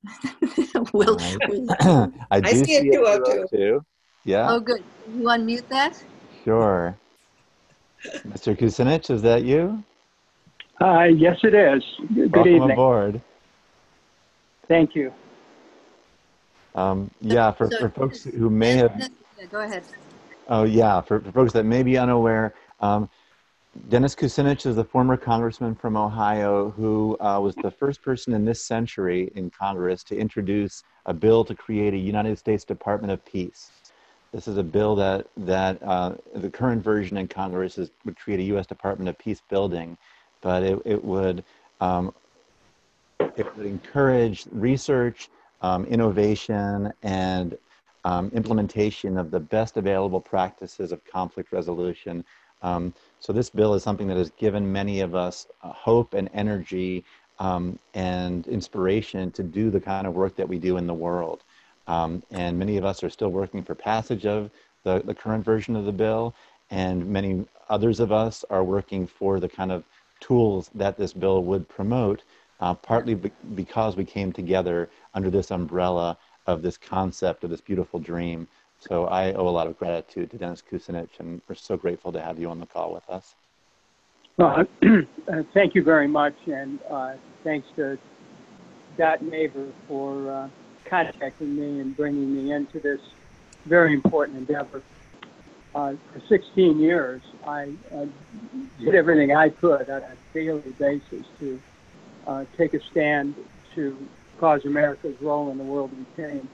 Will, I, will- I I do see a see a two oh two oh two. Yeah, oh, good. You unmute that? sure. Mister Kucinich, is that you? Uh, yes, it is. Good Welcome evening. aboard. Thank you. Um, yeah, for, So, for folks who may have, yeah, go ahead. oh yeah, for, for folks that may be unaware, um, Dennis Kucinich is a former congressman from Ohio who uh, was the first person in this century in Congress to introduce a bill to create a United States Department of Peace. This is a bill that, that uh, the current version in Congress is, would create a U S Department of Peace building, but it, it would um, it would encourage research, um, innovation, and um, implementation of the best available practices of conflict resolution. Um, so this bill is something that has given many of us uh, hope and energy um, and inspiration to do the kind of work that we do in the world. Um, and many of us are still working for passage of the, the current version of the bill, and many others of us are working for the kind of tools that this bill would promote, uh, partly be because we came together under this umbrella of this concept of this beautiful dream. So I owe a lot of gratitude to Dennis Kucinich, and we're so grateful to have you on the call with us. Well, uh, thank you very much, and uh, thanks to Dot Naver for uh, contacting me and bringing me into this very important endeavor. Uh, for sixteen years, I uh, did everything I could on a daily basis to uh, take a stand to cause America's role in the world retain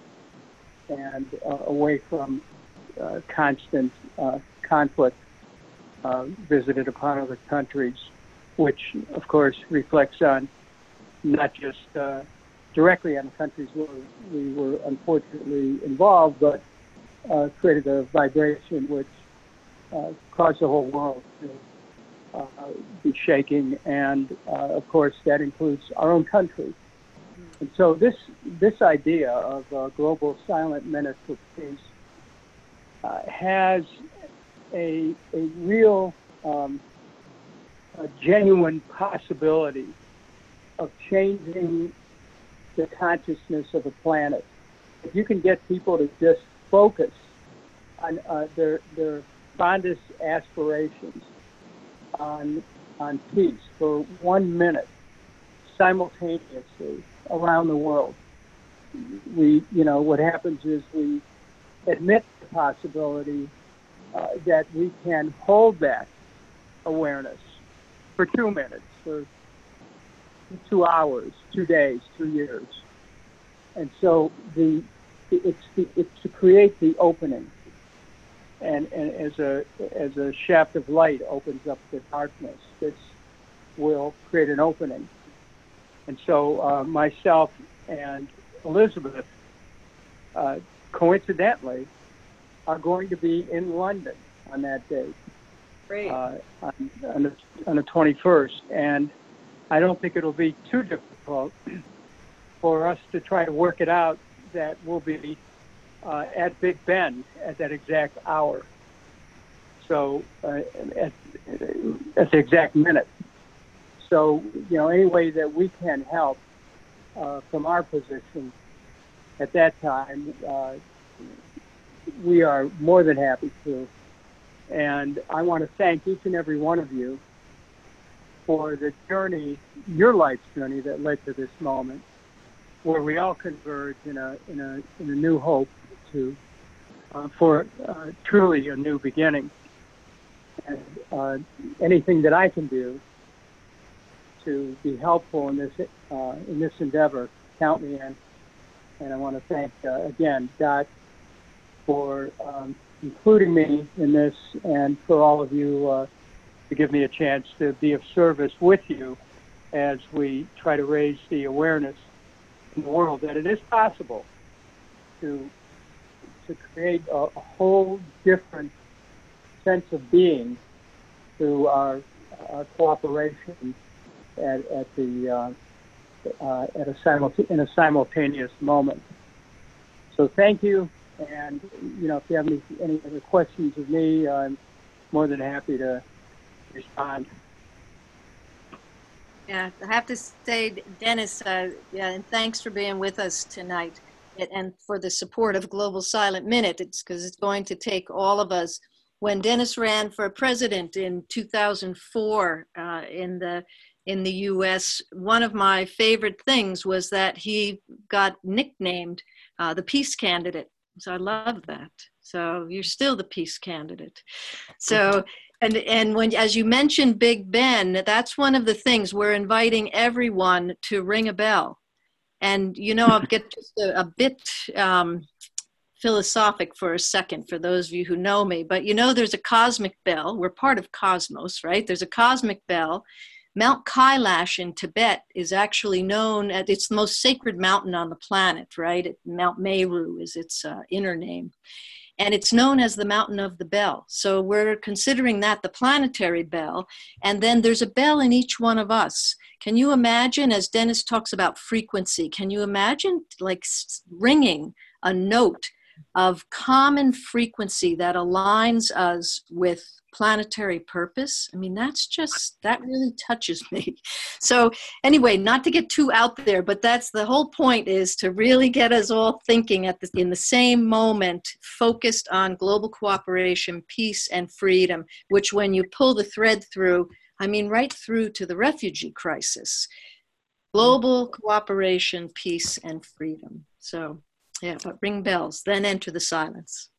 and uh, away from uh, constant uh, conflict uh, visited upon other countries, which, of course, reflects on not just uh, directly on the countries where we were unfortunately involved, but uh, created a vibration which uh, caused the whole world to uh, be shaking, and uh, of course that includes our own country. And so this this idea of a global silent minute for peace uh, has a a real, um, a genuine possibility of changing the consciousness of the planet. If you can get people to just focus on uh, their their fondest aspirations on on peace for one minute simultaneously around the world, we you know what happens is we admit the possibility uh, that we can hold that awareness for two minutes, for two hours, two days, two years. And so the it's the, it's to create the opening, and and as a as a shaft of light opens up the darkness, this will create an opening. And so uh, myself and Elizabeth, uh, coincidentally, are going to be in London on that day, Great. uh, on, on, the, on the twenty-first. And I don't think it'll be too difficult for us to try to work it out that we'll be uh, at Big Ben at that exact hour. So uh, at, at the exact minute. So, you know, any way that we can help uh, from our position at that time, uh, we are more than happy to. And I want to thank each and every one of you for the journey, your life's journey that led to this moment, where we all converge in a in a in a new hope to uh, for uh, truly a new beginning. And uh, anything that I can do to be helpful in this uh, in this endeavor, count me in. And I want to thank uh, again Dot for um, including me in this, and for all of you uh, to give me a chance to be of service with you as we try to raise the awareness in the world that it is possible to to create a, a whole different sense of being through our, our cooperation at, at the uh, uh, at a simulta- in a simultaneous moment. So thank you, and you know if you have any any other questions of me, I'm more than happy to respond. Yeah, I have to say, Dennis, uh, yeah, and thanks for being with us tonight and for the support of Global Silent Minute. It's because it's going to take all of us. When Dennis ran for president in two thousand four uh, in the in the U S, one of my favorite things was that he got nicknamed uh, the peace candidate. So I love that. So you're still the peace candidate. So, and, and when, as you mentioned Big Ben, that's one of the things we're inviting everyone to ring a bell. And, you know, I'll get just a, a bit um, philosophic for a second for those of you who know me, but you know, there's a cosmic bell. We're part of cosmos, right? There's a cosmic bell. Mount Kailash in Tibet is actually known as, it's the most sacred mountain on the planet, right? It, Mount Meru is its uh, inner name. And it's known as the Mountain of the Bell. So we're considering that the planetary bell. And then there's a bell in each one of us. Can you imagine, as Dennis talks about frequency, can you imagine like ringing a note of common frequency that aligns us with planetary purpose? I mean, that's just, that really touches me. So anyway, not to get too out there, but that's the whole point, is to really get us all thinking at the, in the same moment, focused on global cooperation, peace, and freedom, which when you pull the thread through, I mean, right through to the refugee crisis, global cooperation, peace, and freedom. So yeah, but ring bells, then enter the silence.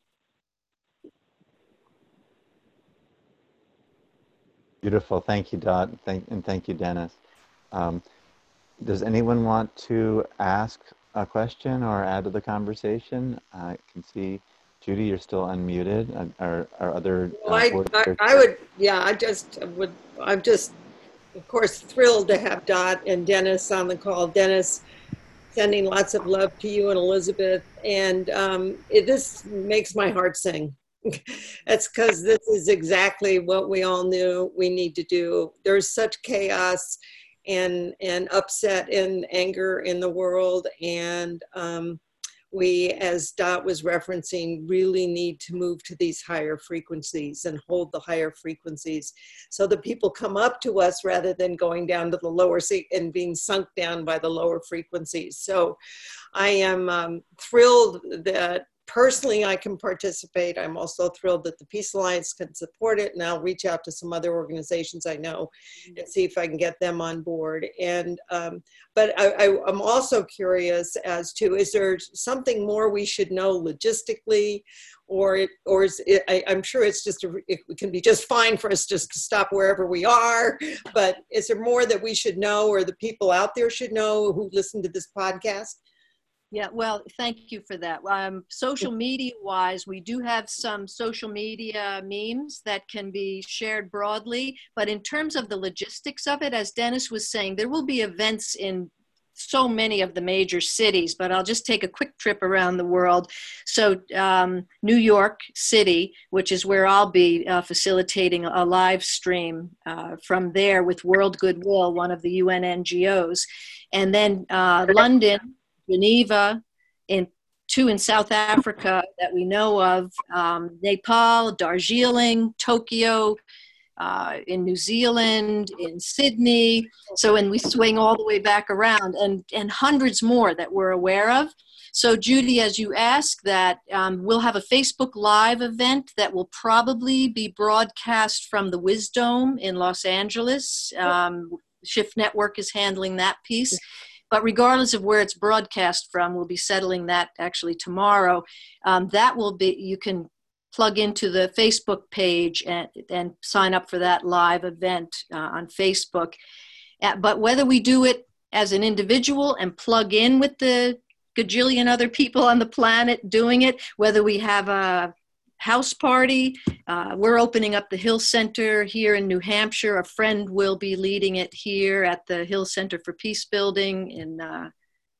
Beautiful. Thank you, Dot. Thank, and thank you, Dennis. Um, does anyone want to ask a question or add to the conversation? I can see, Judy, you're still unmuted. Are, are other Well, uh, I, I, I would, yeah, I just would, I'm just, of course, thrilled to have Dot and Dennis on the call. Dennis, sending lots of love to you and Elizabeth. And um, it, this makes my heart sing. That's because this is exactly what we all knew we need to do. There's such chaos and, and upset and anger in the world. And um, we, as Dot was referencing, really need to move to these higher frequencies and hold the higher frequencies so that people come up to us rather than going down to the lower seat and being sunk down by the lower frequencies. So I am um, thrilled that personally I can participate. I'm also thrilled that the Peace Alliance can support it, and I'll reach out to some other organizations I know and see if I can get them on board. And um, but I, I, I'm also curious as to, is there something more we should know logistically, or it, or is it, I, I'm sure it's just a, it can be just fine for us just to stop wherever we are. But is there more that we should know, or the people out there should know who listen to this podcast? Yeah, well, thank you for that. Um, social media wise, we do have some social media memes that can be shared broadly, but in terms of the logistics of it, as Dennis was saying, there will be events in so many of the major cities, but I'll just take a quick trip around the world. So um, New York City, which is where I'll be uh, facilitating a live stream uh, from there with World Goodwill, one of the U N N G Os. And then uh, London, Geneva, in two in South Africa that we know of, um, Nepal, Darjeeling, Tokyo, uh, in New Zealand, in Sydney. So, and we swing all the way back around, and, and hundreds more that we're aware of. So Judy, as you ask that, um, we'll have a Facebook Live event that will probably be broadcast from the Wisdome in Los Angeles. Um, Shift Network is handling that piece. But regardless of where it's broadcast from, we'll be settling that actually tomorrow. Um, that will be, you can plug into the Facebook page and, and sign up for that live event uh, on Facebook. Uh, but whether we do it as an individual and plug in with the gajillion other people on the planet doing it, whether we have a house party, uh, we're opening up the Hill Center here in New Hampshire. A friend will be leading it here at the Hill Center for Peace Building in uh,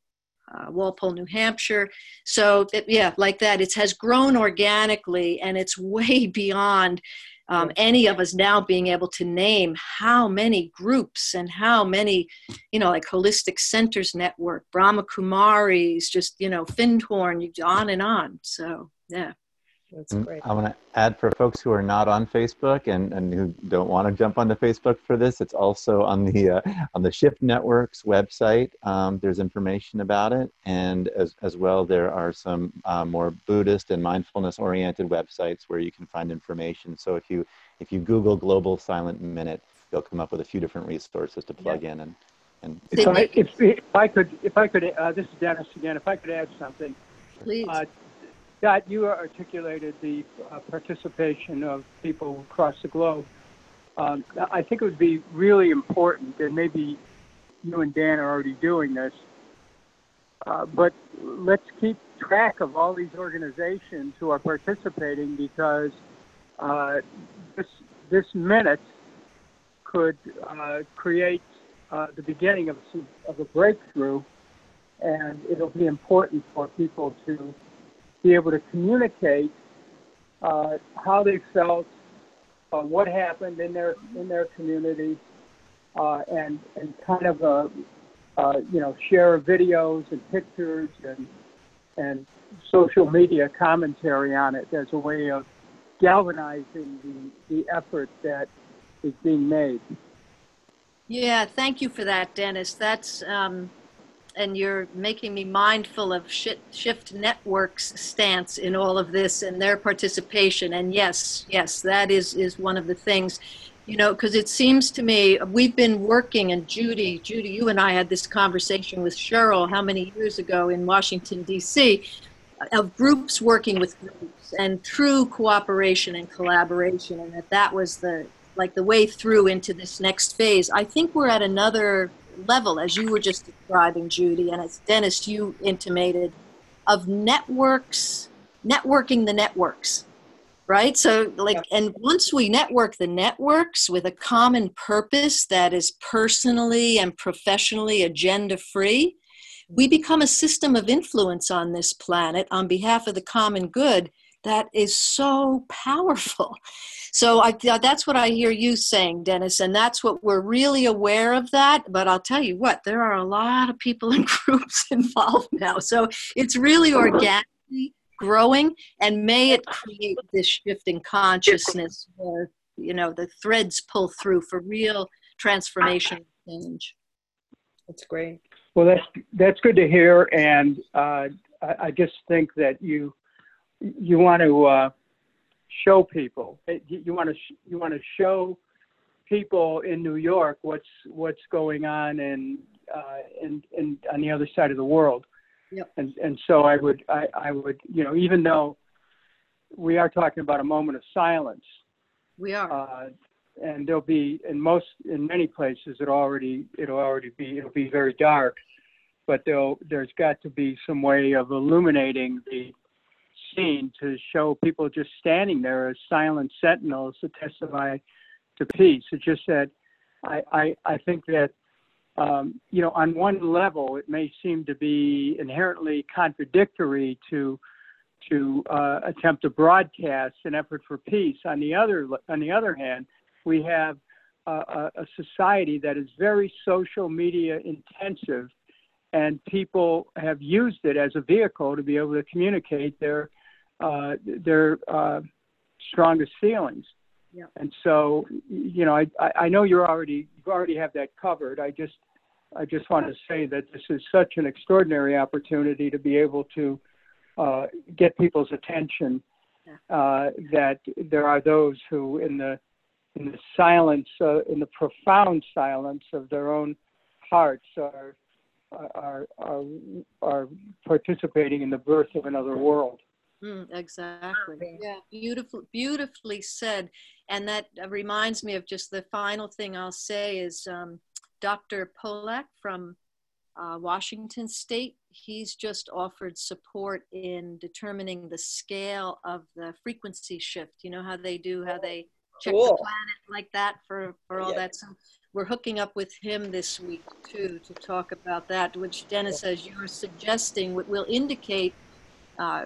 uh, Walpole, New Hampshire. So it, yeah, like that, it has grown organically, and it's way beyond um, any of us now being able to name how many groups and how many, you know, like Holistic Centers Network, Brahma Kumaris, just, you know, Findhorn, on and on. So, yeah. That's And great. I want to add for folks who are not on Facebook and, and who don't want to jump onto Facebook for this, it's also on the uh, on the Shift Network's website. Um, there's information about it, and as as well, there are some uh, more Buddhist and mindfulness-oriented websites where you can find information. So if you if you Google Global Silent Minute, you'll come up with a few different resources to plug in and and. If I, if, if I could, if I could, uh, this is Dennis again. If I could add something, Please. uh, Scott, you articulated the uh, participation of people across the globe. Um, I think it would be really important, and maybe you and Dan are already doing this, uh, but let's keep track of all these organizations who are participating, because uh, this this minute could uh, create uh, the beginning of, some, of a breakthrough, and it'll be important for people to be able to communicate uh, how they felt, uh, what happened in their in their community, uh, and and kind of uh, uh, you know share videos and pictures and and social media commentary on it as a way of galvanizing the the effort that is being made. Yeah, thank you for that, Dennis. That's um, and you're making me mindful of Shift Network's stance in all of this and their participation. And yes, yes, that is, is one of the things, you know, because it seems to me we've been working, and Judy, Judy, you and I had this conversation with Cheryl how many years ago in Washington, D C, of groups working with groups and through cooperation and collaboration, and that that was the, like the way through into this next phase. I think we're at another level, as you were just describing, Judy, and as Dennis, you intimated, of networks, networking the networks, right? So like, yeah. And once we network the networks with a common purpose that is personally and professionally agenda free, we become a system of influence on this planet on behalf of the common good that is so powerful. So I, that's what I hear you saying, Dennis, and that's what we're really aware of that. But I'll tell you what, there are a lot of people and groups involved now. So it's really organically growing, and may it create this shift in consciousness where, you know, the threads pull through for real transformation and change. That's great. Well, that's, that's good to hear. And uh, I, I just think that you, you want to uh, show people. You want to you want to show people in New York what's what's going on in uh, in, in on the other side of the world. Yep. And and so I would I, I would you know even though we are talking about a moment of silence, we are. Uh, and there'll be in most in many places it already it'll already be it'll be very dark, but there'll there's got to be some way of illuminating the scene to show people just standing there as silent sentinels to testify to peace. It's just that I, I, I think that, um, you know, on one level, it may seem to be inherently contradictory to to uh, attempt to broadcast an effort for peace. On the other, on the other hand, we have a, a society that is very social media intensive, and people have used it as a vehicle to be able to communicate their uh, their uh, strongest feelings. Yeah. And so, you know, I, I know you're already you already have that covered. I just I just want to say that this is such an extraordinary opportunity to be able to uh, get people's attention. Uh, that there are those who, in the in the silence, uh, in the profound silence of their own hearts, are are are are participating in the birth of another world. Mm, exactly. Yeah, beautiful, beautifully said. And that reminds me of just the final thing I'll say is um, Doctor Polak from uh, Washington State. He's just offered support in determining the scale of the frequency shift. You know how they do, how they check cool. the planet like that for, for all yeah. that. So we're hooking up with him this week too to talk about that, which Dennis, as you were suggesting, will indicate uh,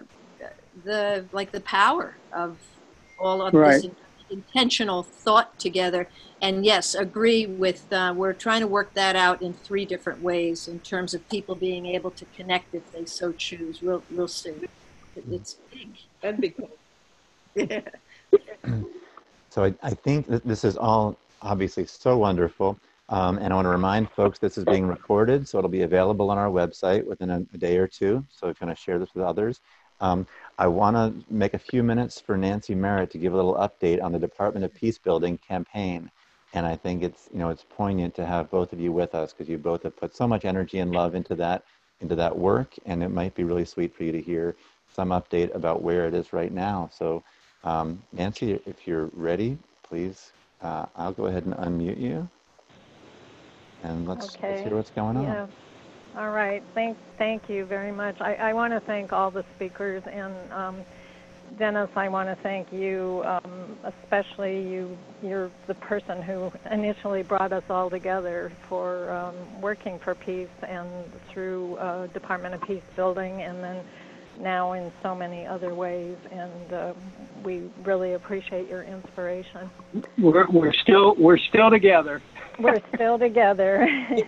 the like the power of all of right. this in, intentional thought together. And yes, agree with uh, we're trying to work that out in three different ways in terms of people being able to connect if they so choose. We'll we'll see. It's big. That'd be cool. Yeah. So I, I think that this is all obviously so wonderful. Um, and I want to remind folks this is being recorded, so it'll be available on our website within a, a day or two. So if you want to share this with others. Um, I want to make a few minutes for Nancy Merritt to give a little update on the Department of Peace Building campaign. And I think it's, you know, it's poignant to have both of you with us because you both have put so much energy and love into that, into that work. And it might be really sweet for you to hear some update about where it is right now. So um, Nancy, if you're ready, please, uh, I'll go ahead and unmute you. And let's, okay. let's hear what's going on. Yeah. All right. Thank, thank you very much. I, I want to thank all the speakers, and um, Dennis, I want to thank you, um, especially you. You're the person who initially brought us all together for um, working for peace, and through uh, Department of Peace Building, and then now in so many other ways. And uh, we really appreciate your inspiration. We're, we're still we're still together. We're still together.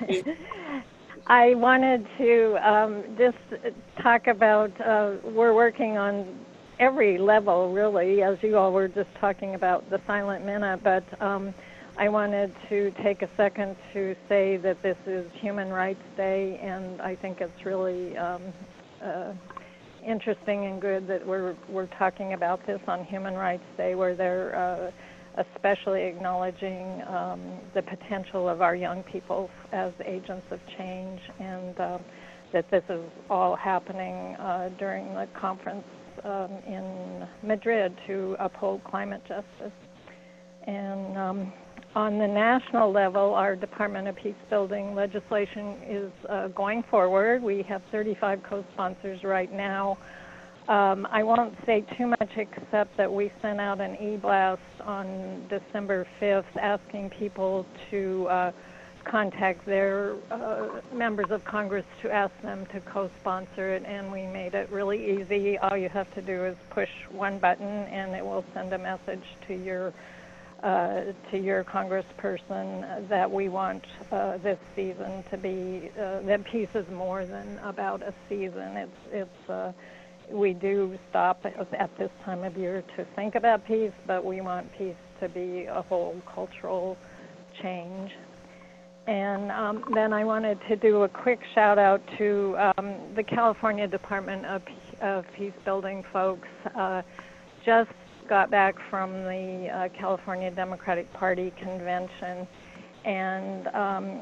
I wanted to um, just talk about, uh, we're working on every level, really, as you all were just talking about the Silent Minute, but um, I wanted to take a second to say that this is Human Rights Day, and I think it's really um, uh, interesting and good that we're, we're talking about this on Human Rights Day, where they're uh, especially acknowledging um, the potential of our young people as agents of change, and uh, that this is all happening uh, during the conference um, in Madrid to uphold climate justice. And um, on the national level, our Department of Peace Building legislation is uh, going forward. We have thirty-five co-sponsors right now. Um, I won't say too much except that we sent out an e-blast on December fifth asking people to uh, contact their uh, members of Congress to ask them to co-sponsor it, and we made it really easy. All you have to do is push one button and it will send a message to your uh, to your congressperson that we want uh, this season to be, uh, that peace is more than about a season. It's, it's uh, we do stop at this time of year to think about peace, but we want peace to be a whole cultural change. And um, then I wanted to do a quick shout out to um, the California Department of, of Peace Building folks. Uh, just got back from the uh, California Democratic Party convention, and um,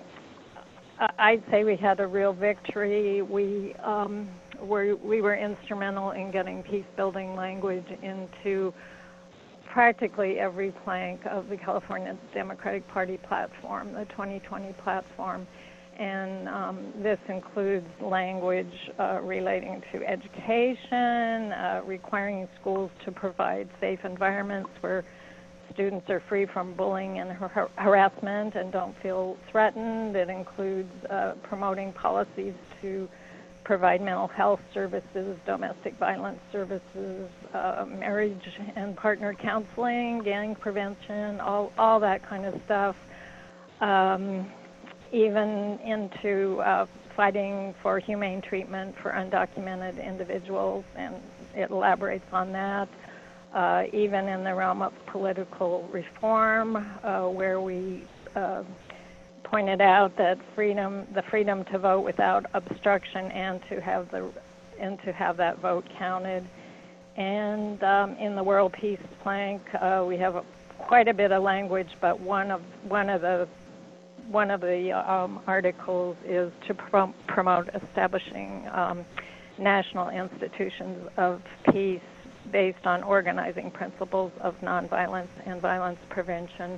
I'd say we had a real victory. We um, were we were instrumental in getting peace building language into practically every plank of the California Democratic Party platform, the twenty twenty platform. And um, this includes language uh, relating to education, uh, requiring schools to provide safe environments where students are free from bullying and har harassment and don't feel threatened. It includes uh, promoting policies to provide mental health services, domestic violence services, uh, marriage and partner counseling, gang prevention, all, all that kind of stuff, um, even into uh, fighting for humane treatment for undocumented individuals, and it elaborates on that. Uh, even in the realm of political reform, uh, where we uh, pointed out that freedom, the freedom to vote without obstruction, and to have the, and to have that vote counted. And um, in the World Peace Plank, uh, we have a, quite a bit of language, but one of one of the one of the um, articles is to prom promote establishing um, national institutions of peace based on organizing principles of nonviolence and violence prevention,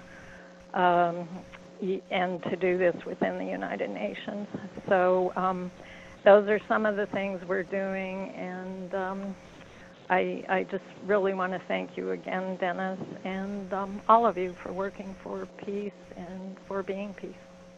um, and to do this within the United Nations. So um, those are some of the things we're doing, and um, I, I just really want to thank you again, Dennis, and um, all of you for working for peace and for being peace.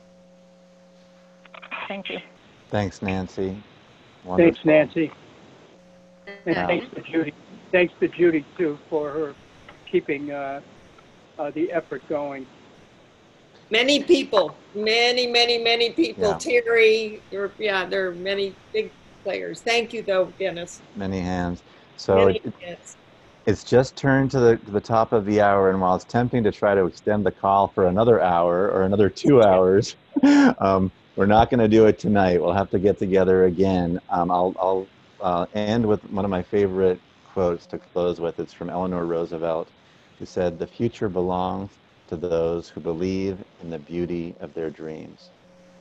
Thank you. Thanks, Nancy. Wonderful. Thanks, Nancy. And Yeah. thanks to Judy. Thanks to Judy, too, for her keeping uh, uh, the effort going. Many people, many, many, many people. Yeah. Terry, there, yeah, there are many big players. Thank you, though, Dennis. Many hands. So Many it, hands. It's just turned to the, to the top of the hour, and while it's tempting to try to extend the call for another hour or another two hours, um, we're not going to do it tonight. We'll have to get together again. Um, I'll, I'll uh, end with one of my favorite quotes to close with. It's from Eleanor Roosevelt, who said, "The future belongs to those who believe in the beauty of their dreams."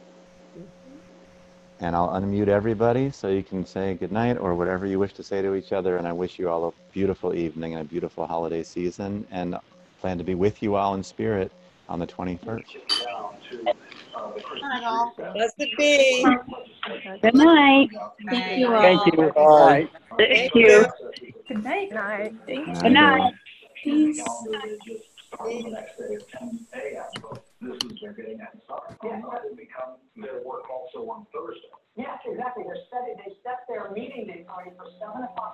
And I'll unmute everybody so you can say goodnight or whatever you wish to say to each other. And I wish you all a beautiful evening and a beautiful holiday season, and plan to be with you all in spirit on the twenty-first. Blessed be. Good night. Thank you all. Thank you. Bye. Bye. Thank you. Good night. Night. Thank Good you. night. Peace. Yes, exactly. They're set, they set their meeting date already for seven o'clock.